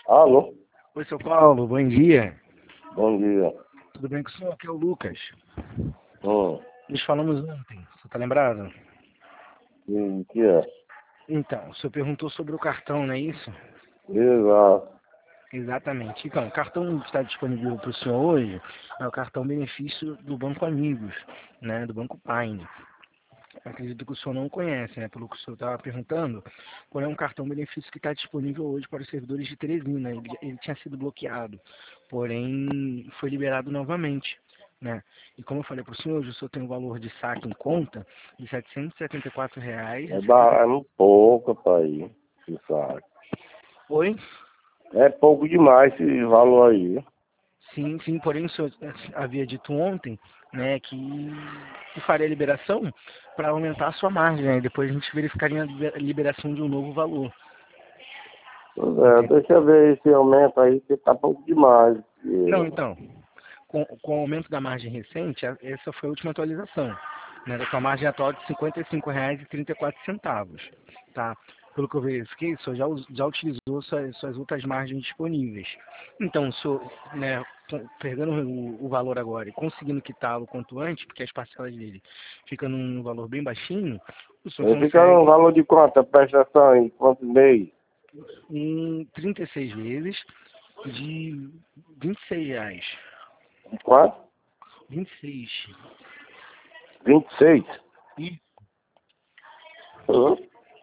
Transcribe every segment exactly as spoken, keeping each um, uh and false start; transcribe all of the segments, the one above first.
Alô? Oi, seu Paulo, bom dia. Bom dia. Tudo bem com o senhor? Aqui é o Lucas. Hum, Nós falamos ontem, você tá lembrado? e que é? Então, o senhor perguntou sobre o cartão, não é isso? Exato. Exatamente. Então, o cartão que está disponível para o senhor hoje é o cartão benefício do Banco Amigos, né, do Banco Pine. Acredito que o senhor não conhece, né, pelo que o senhor estava perguntando, porém é um cartão benefício que está disponível hoje para os servidores de Teresina. Ele, ele tinha sido bloqueado, porém foi liberado novamente, né? E como eu falei para o senhor, hoje o senhor tem um valor de saque em conta de setecentos e setenta e quatro reais É e setenta. ba- é um pouco, pai. Você sabe. Oi? É pouco demais esse valor aí. Sim, sim, porém o senhor havia dito ontem, né, que, que faria a liberação para aumentar a sua margem, né? E depois a gente verificaria a liberação de um novo valor. Pois é, Entende? deixa eu ver esse aumento aí, que tá pouco demais. Não, E- então, com, com o aumento da margem recente, a- essa foi a última atualização, né, da sua margem atual de cinquenta e cinco reais e trinta e quatro centavos, tá? Pelo que eu verifiquei, o senhor já, us- já utilizou suas, suas outras margens disponíveis. Então, o senhor, né, com- pegando o, o valor agora e conseguindo quitá-lo quanto antes, porque as parcelas dele ficam num valor bem baixinho, o senhor Ele fica no consegue valor de quanto? A prestação aí, quantos meses? em trinta e seis vezes de vinte e seis reais. Quanto? vinte e seis. vinte e seis. E Hum?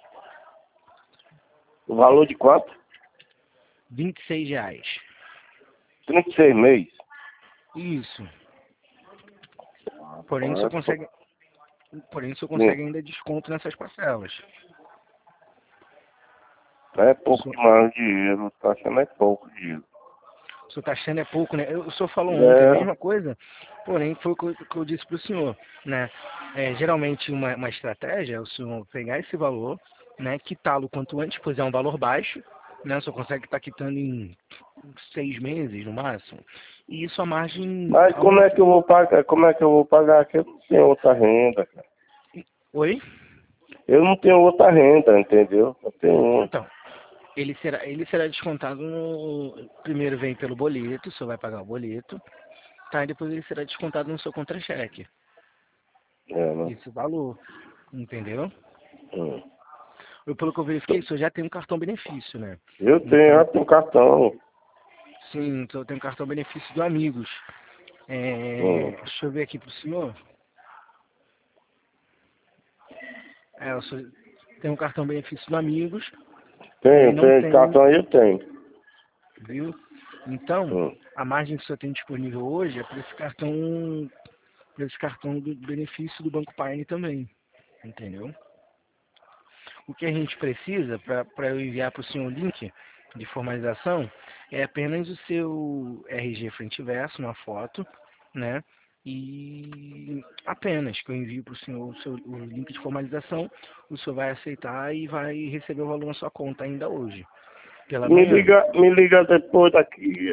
O valor de quanto? vinte e seis reais. trinta e seis meses. Isso. Porém, o senhor É, pou- consegue, porém, o senhor Sim. consegue ainda desconto nessas parcelas. É O pouco senhor, demais o dinheiro, tá achando é pouco dinheiro. o senhor está achando é pouco, né? Eu- O senhor falou ontem a É, mesma coisa, porém, foi o que eu, que eu disse para o senhor, né? É, geralmente, uma, uma estratégia é o senhor pegar esse valor, né? Quitá-lo quanto antes, pois é um valor baixo, né? O senhor consegue estar quitando em seis meses, no máximo. E isso a margem mas como é aumenta. que eu vou pagar? Como é que eu vou pagar aqui? Eu não tenho outra renda, cara. Oi? Eu não tenho outra renda, entendeu? Eu tenho uma. Então, Ele será, ele será descontado no. Primeiro vem pelo boleto, o senhor vai pagar o boleto, tá? E depois ele será descontado no seu contra-cheque. É, né? Esse valor, entendeu? Hum. Eu, pelo que eu verifiquei, o senhor já tem um cartão benefício, né? Eu tenho, Então, eu tenho cartão. sim, então eu tenho um cartão benefício do Amigos. Hum. É, deixa eu ver aqui pro senhor. É, o senhor tem um cartão benefício do Amigos, porém Tenho, não tenho, tem, cartão aí eu tenho. viu? Então, Hum. a margem que o senhor tem disponível hoje é para esse cartão, para esse cartão do benefício do Banco Pine também, entendeu? O que a gente precisa para eu enviar para o senhor o link de formalização é apenas o seu R G frente e verso, uma foto, né? E apenas que eu envio para o senhor o, seu, o link de formalização, o senhor vai aceitar e vai receber o valor na sua conta ainda hoje, pela Me manhã. liga, me liga depois daqui.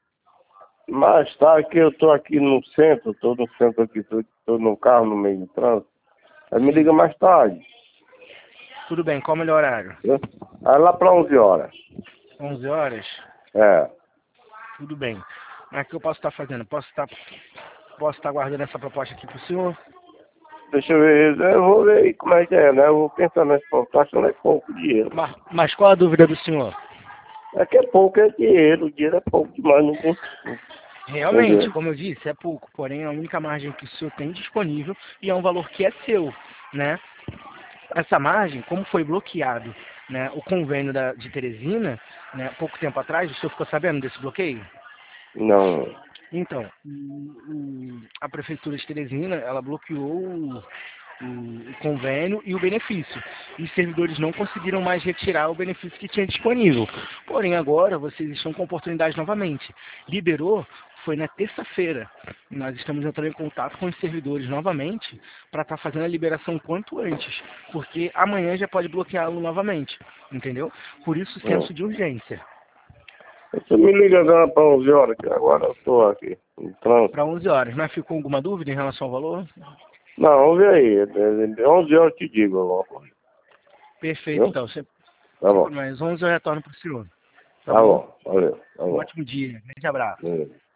Mais tarde que eu tô aqui no centro, tô no centro aqui, tô, tô no carro no meio do trânsito. Aí me liga Sim, mais tarde. tudo bem, qual é o melhor horário? Né? Aí lá pra onze horas. onze horas? É. Tudo bem. Mas o que eu posso estar fazendo? Posso estar, posso estar guardando essa proposta aqui para o senhor? Deixa eu ver, eu vou ver aí como é que é, né? Eu vou pensar nesse ponto, tô achando é pouco dinheiro. Mas, mas qual a dúvida do senhor? É que é pouco é dinheiro, o dinheiro é pouco demais, não tem. Realmente, Entendeu? como eu disse, é pouco, porém é a única margem que o senhor tem disponível e é um valor que é seu, né? Essa margem, como foi bloqueado, né, o convênio da, de Teresina, né, pouco tempo atrás, o senhor ficou sabendo desse bloqueio? Não. Então, o- o- a prefeitura de Teresina, ela bloqueou o, o- o convênio e o benefício. E os servidores não conseguiram mais retirar o benefício que tinha disponível. Porém, agora vocês estão com oportunidade novamente. Liberou, foi na terça-feira. Nós estamos entrando em contato com os servidores novamente para estar fazendo a liberação quanto antes, porque amanhã já pode bloqueá-lo novamente, entendeu? Por isso, o Hum. senso de urgência. Você me liga agora pra onze horas, que agora eu tô aqui, no trânsito. Para onze horas. Mas ficou alguma dúvida em relação ao valor? Não, ouve aí, é- é- onze horas eu te digo logo. Perfeito, Viu? então. Sem, Tá sem bom. problema. Às onze eu retorno para o senhor. Tá Tá bom? bom. Valeu. Tá Um bom. ótimo dia. Grande abraço. Beleza.